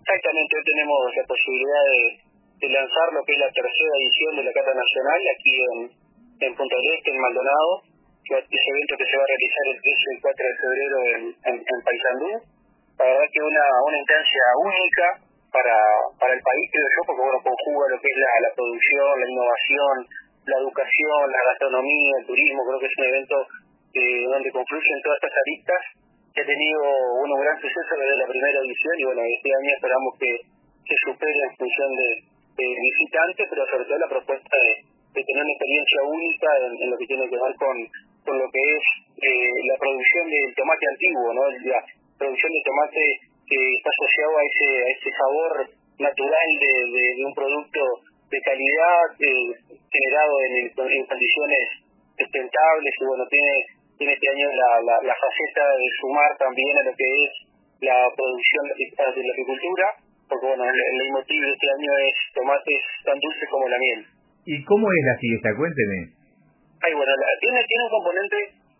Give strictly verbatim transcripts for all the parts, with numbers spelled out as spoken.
Exactamente, hoy tenemos la posibilidad de, de lanzar lo que es la tercera edición de la Cata Nacional aquí en, en Punta del Este, en Maldonado, que es ese evento que se va a realizar el tres y el cuatro de febrero en, en, en Paysandú. La verdad que una, una instancia única para, para el país, creo yo, porque bueno, conjuga lo que es la, la producción, la innovación, la educación, la gastronomía, el turismo. Creo que es un evento eh, donde confluyen todas estas aristas, que ha tenido bueno, un gran suceso desde la primera edición y bueno, este año esperamos que se supere en función de, de visitantes, pero sobre todo la propuesta de, de tener una experiencia única en, en lo que tiene que ver con, con lo que es eh, la producción del tomate antiguo, ¿no? La producción de tomate que está asociado a ese, a ese sabor natural de, de, de un producto de calidad eh, generado en, en condiciones sustentables y bueno, tiene tiene este año la, la, la faceta de sumar también a lo que es la producción de la agricultura, porque bueno, el, el leitmotiv de este año es tomates tan dulces como la miel. ¿Y cómo es la fiesta? Cuénteme. Ay, bueno, la, tiene, tiene un componente,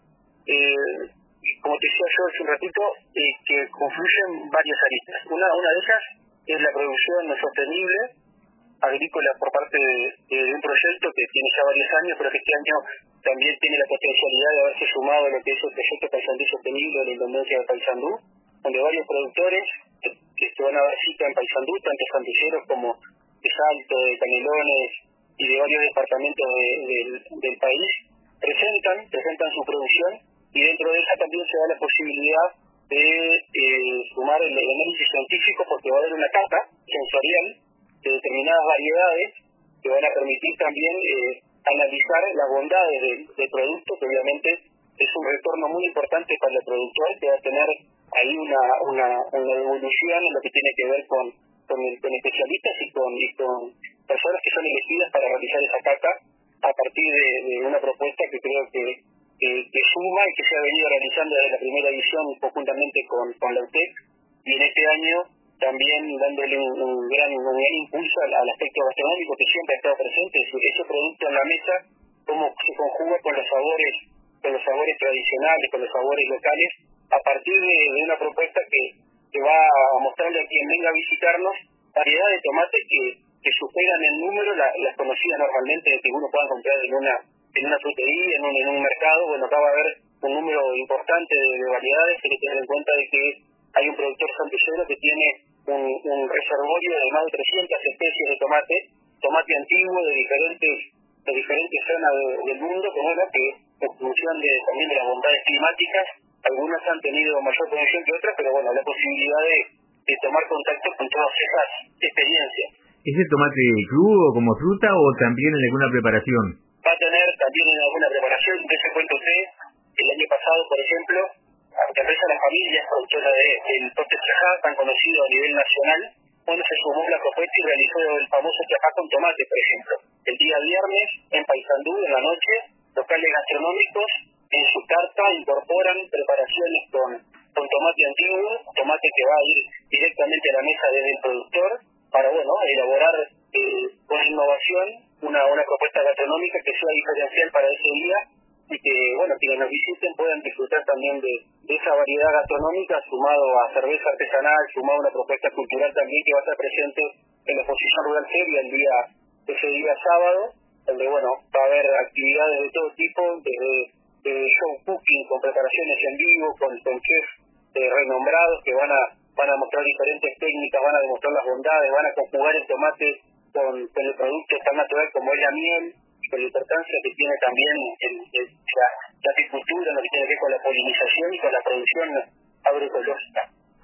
eh, como te decía yo hace un ratito, eh, que confluyen varias aristas. Una, una de ellas es la producción sostenible agrícola por parte de, de un proyecto que tiene ya varios años, pero que este año también tiene la potencialidad de haberse sumado a lo que es el proyecto Paysandú Sostenible de la Intendencia de Paysandú, donde varios productores que, que se van a dar cita en Paysandú, tanto santilleros como de Salto, de Canelones y de varios departamentos de, de, del país, presentan, presentan su producción y dentro de esa también se da la posibilidad de eh, sumar el, el análisis científico porque va a haber una cata sensorial de determinadas variedades que van a permitir también eh, analizar las bondades del, del producto, que obviamente es un retorno muy importante para el productor, que va a tener ahí una, una, una evolución en lo que tiene que ver con, con, el, con especialistas y con, y con personas que son elegidas para realizar esa cata a partir de, de una propuesta que creo que, que, que suma y que se ha venido realizando desde la primera edición conjuntamente con, con la U T E C, y en este año también dándole un, un, gran, un gran impulso al, al aspecto gastronómico que siempre ha estado presente, ese, ese producto en la mesa, cómo se conjuga con los sabores, con los sabores tradicionales, con los sabores locales, a partir de, de una propuesta que, que va a mostrarle a quien venga a visitarnos variedad de tomates que, que superan en número la, las conocidas normalmente que uno pueda encontrar en una en una frutería, en un, en un mercado. Bueno, acá va a haber un número importante de, de variedades, hay que tener en cuenta de que hay un productor santillero que tiene un, un reservorio de más de trescientas especies de tomate, tomate antiguo de diferentes de diferentes zonas de, del mundo, que bueno, que en función de también de las bondades climáticas, algunas han tenido mayor producción que otras, pero bueno, la posibilidad de, de tomar contacto con todas esas experiencias. ¿Es el tomate crudo como fruta o también en alguna preparación? Va a tener también en alguna preparación, que se cuenta usted, el año pasado, por ejemplo, la empresa La Familia, productora del Tote Chajá, tan conocido a nivel nacional, cuando se sumó la propuesta y realizó el famoso chajá con tomate, por ejemplo. El día viernes, en Paysandú, en la noche, locales gastronómicos en su carta incorporan preparaciones con, con tomate antiguo, tomate que va a ir directamente a la mesa desde el productor, para bueno elaborar eh, con innovación una, una propuesta gastronómica que sea diferencial para ese día y que, bueno, quienes nos visiten puedan disfrutar también de, de esa variedad gastronómica, sumado a cerveza artesanal, sumado a una propuesta cultural también que va a estar presente en la exposición Rural Feria el día, ese día sábado, donde, bueno, va a haber actividades de todo tipo, desde, desde show cooking, con preparaciones en vivo, con, con chefs eh, renombrados que van a, van a mostrar diferentes técnicas, van a demostrar las bondades, van a conjugar el tomate con, con el producto tan natural como es la miel, con la importancia que tiene también el, el, la, la agricultura, lo que tiene que ver con la polinización y con la producción agroecológica.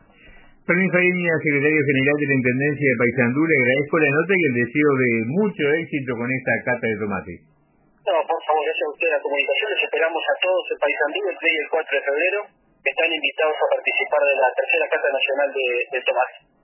Fermín Fariña, secretario general de la Intendencia de Paysandú, le agradezco la nota y el deseo de mucho éxito con esta cata de tomate. No, por favor, gracias a usted la comunicación, les esperamos a todos en Paysandú el tres y el cuatro de febrero, que están invitados a participar de la tercera cata nacional de, de tomate.